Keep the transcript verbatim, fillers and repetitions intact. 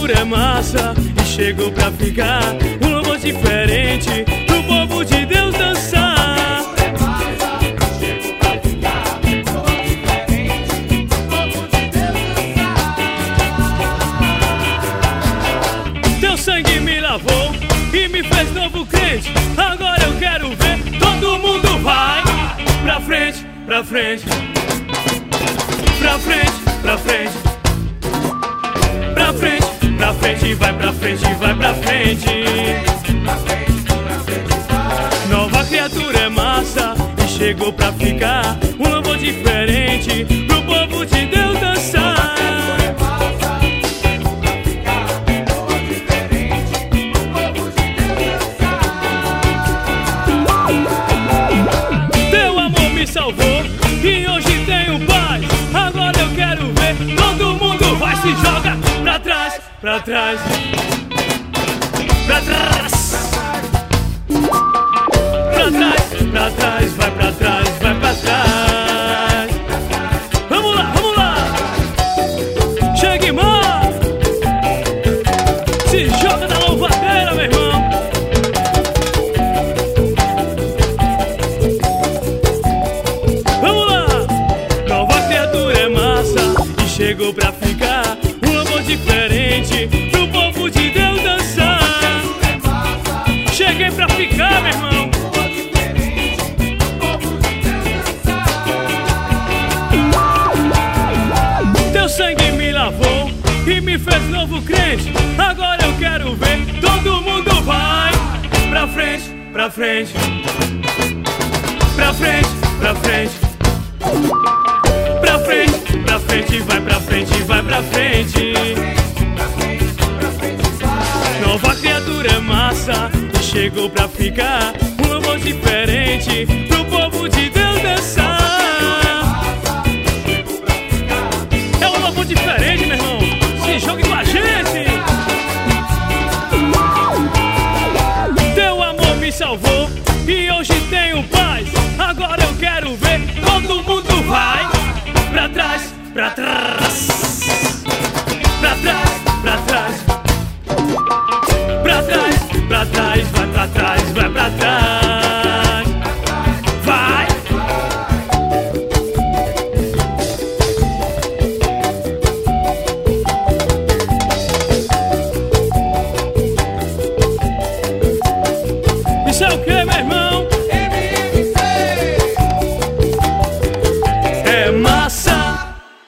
criatura é massa e chegou pra ficar. Um louvor diferente pro povo de Deus dançar. Teu sangue me lavou e me fez novo crente. Agora eu quero ver todo mundo vai pra frente, pra frente, pra frente, pra frente, pra frente, pra frente, vai pra frente, vai pra frente. Nova criatura é massa e chegou pra ficar. Um louvor diferente pro povo de Deus dançar. Teu amor me salvou e hoje tenho paz. Agora eu quero ver todo mundo vai se joga pra trás, pra trás, pra trás, pra trás, pra trás, vai pra trás, vai pra trás. Vamos lá, vamos lá. Chegue mais. Se joga na louvadeira, meu irmão. Vamos lá. Nova criatura é massa e chegou pra ficar. Um louvor diferente pro povo de Deus dançar. Cheguei pra ficar, meu irmão. Teu sangue me lavou e me fez novo crente. Agora eu quero ver todo mundo vai pra frente, pra frente, pra frente, pra frente, pra frente, pra frente, vai pra frente, vai pra frente. Nova criatura é massa e chegou pra ficar. Um louvor diferente pro povo de Deus dançar. É um louvor diferente, meu irmão. Se jogue com a gente. Teu amor me salvou e hoje tenho paz. Agora eu quero ver todo mundo vai pra trás, pra trás, pra trás, pra trás, pra trás, pra trás, vai pra trás, vai pra trás.